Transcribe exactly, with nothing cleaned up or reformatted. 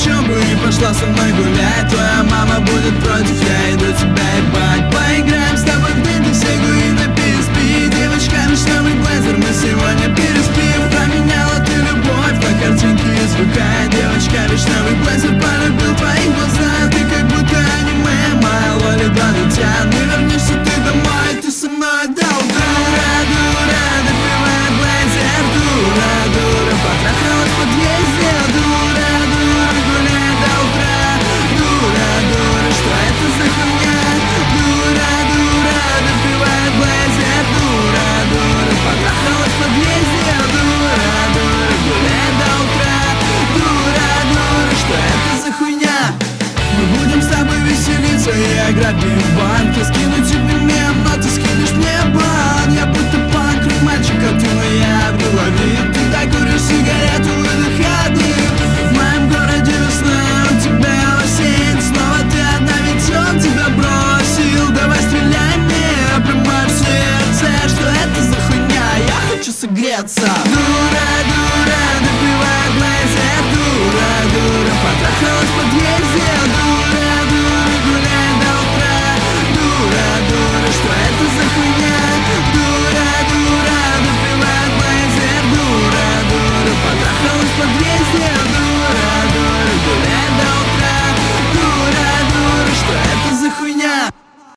учебу и пошла со мной гулять. Твоя мама будет против, я иду тебя ебать. Поиграем с тобой в Дэнди, Сегу и на пи эс пи. Девочка, вишневый блейзер, мы сегодня переспим. Променяла ты любовь на картинки из ВК. Девочка, вишневый блейзер, полюбил твои глаза. Ты как будто аниме, моя лоли Данутян. Не вернешься ты домой, ты со мной до утра. Дура, дура, допивает блейзер. Дура, дура, потрахалась в подъезде. Дура, дура, гуляет до утра. Дура, дура, что это за хуйня? Дура, дура, допивает блейзер. Дура, дура, потрахалась в подъезде. Дура, дура, гуляет до утра. Дура, дура, что это за хуйня? Мы будем с тобой веселиться и ограбим банки. Скину тебе мем, но ты скинешь мне бан. Я будто панк, мальчик, а ты моя виловид. Ты докуришь сигарету и выходным. В моем городе весна, у тебя осень. Снова ты одна, ведь он тебя бросил. Давай стреляй мне прямо в сердце. Что это за хуйня? Я хочу согреться.